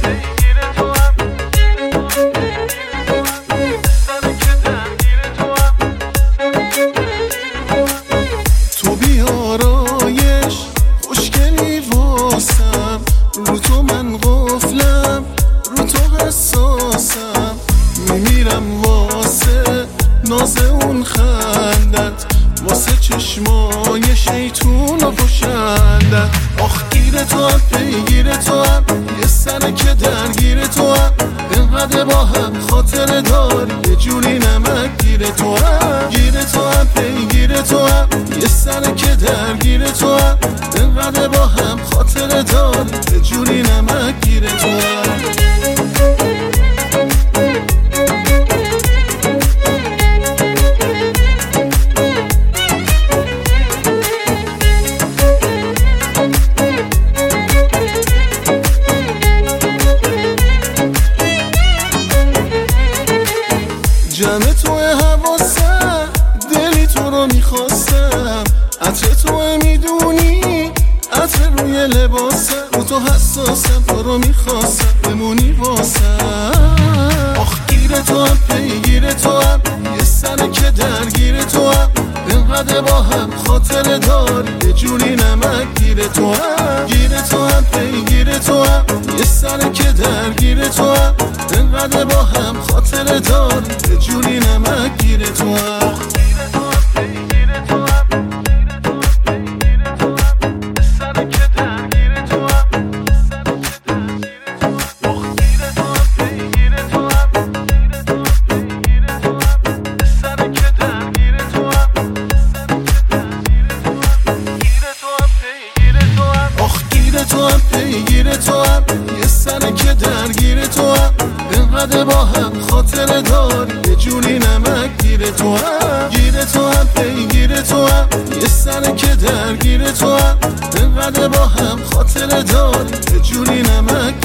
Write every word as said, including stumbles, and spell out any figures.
تو بیارایش خوشگلی واسم، رو تو من غفلم، رو تو حساسم، میمیرم واسه ناز اون خندت، واسه چشمای شیطون و خوشندت. آخ گیر تو هم پیگیر تو هم، یه سنه که درگیر تو هم، اینقدر با هم خاطر داری، یه جوری نمک گیر تو هم. گیر تو هم پیگیر تو هم، یه سنه که درگیر تو هم، اینقدر با هم خاطر داری، یه جوری نمک گیر تو هم. جمع توی حواسم، دلی تو رو میخواستم، عطر توی میدونی، عطر روی لباسم، رو تو حساسم، تو رو میخواستم بمونی واسم. آخ گیر تو هم پیگیر تو هم، یه سنه که درگیر تو هم، اینقدر با هم خاطر داری، یه جوری نمک گیر تو هم. گیر تو هم پیگیر تو هم، یه سنه که درگیر تو هم، اینقدر با هم خاطر داری، یه جوری نمک گیر تو هم. تو هم پیگیر تو هم، یه سنه که درگیر تو هم، اینقدر با هم خاطر داری، یه جوری نمک گیر تو هم. گیر تو هم پیگیر تو هم، یه سنه که درگیر تو هم، اینقدر با هم خاطر داری، یه جوری نمک